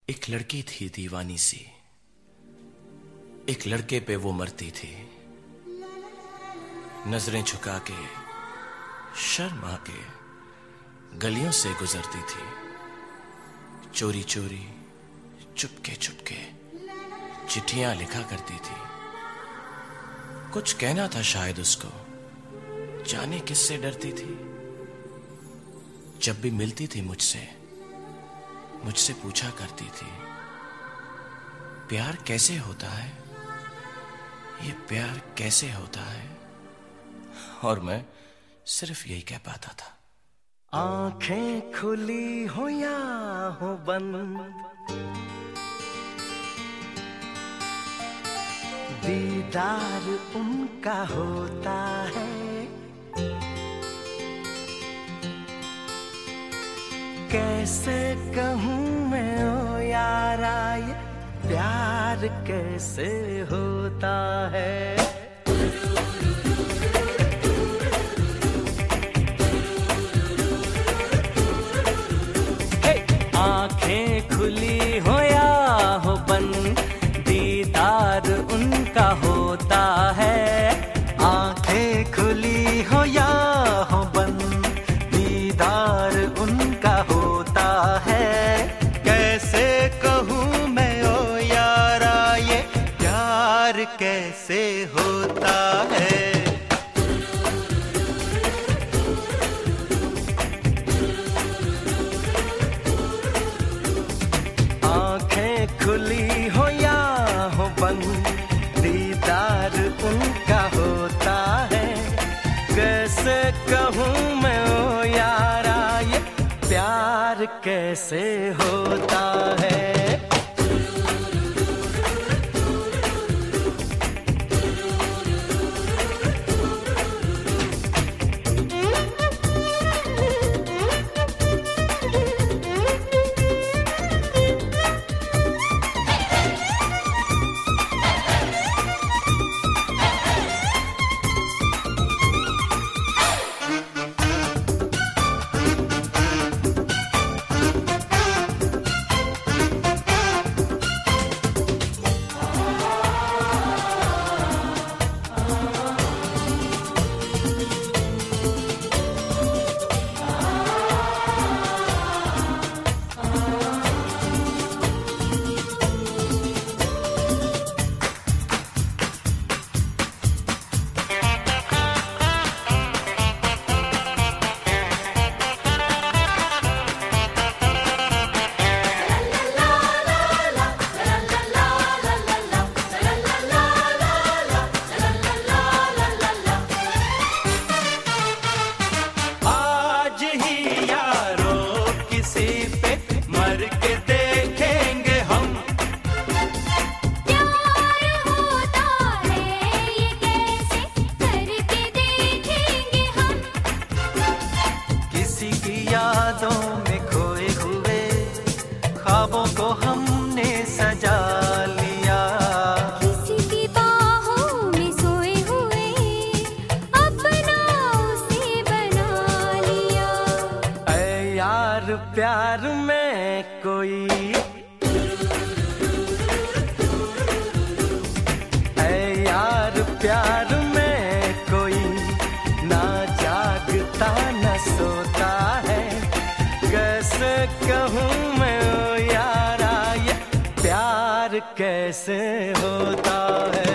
एक लड़की थी दीवानी सी, एक लड़के पे वो मरती थी। नजरें झुका के शर्मा के गलियों से गुजरती थी। चोरी चोरी चुपके चुपके चिट्ठियां लिखा करती थी। कुछ कहना था शायद उसको, जाने किससे डरती थी। जब भी मिलती थी मुझसे पूछा करती थी, प्यार कैसे होता है, ये प्यार कैसे होता है। और मैं सिर्फ यही कह पाता था। आंखें खुली हो या हो बंद, दीदार उनका होता है। कैसे कहूँ मैं ओ यारा, ये प्यार कैसे होता है। आंखें खुली हो या हो बंद, दीदार उनका होता है। आंखें खुली हो या हो बंद, दीदार उनका होता है। कैसे कहूँ मैं ओ यारा, ये प्यार कैसे होता है। खुली हो या हो बंद, दीदार उनका होता है। कैसे कहूँ मैं ओ यारा, ये प्यार कैसे होता है। ख्वाबों को हमने सजा लिया। किसी की बाहों में सोए हुए अपना उसे बना लिया। ऐ यार प्यार में कोई, ऐ यार प्यार में कोई ना जागता न सोता है। कैसे कहूँ मैं कैसे होता है।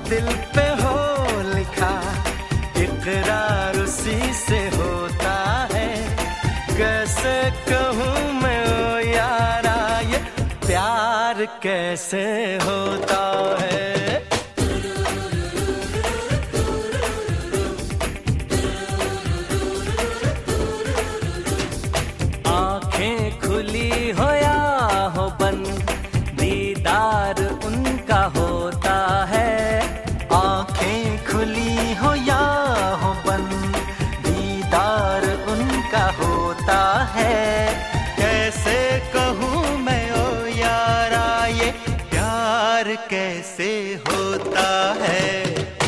दिल पे हो लिखा, इकरार उसी से होता है। कैसे कहूँ मैं ओ यारा, ये प्यार कैसे होता है। आंखें खुली हो या हो बंद, दीदार उनका होता है। आंखें खुली हो या हो बंद, दीदार उनका होता है। कैसे कहूँ मैं ओ यारा, ये प्यार कैसे होता है।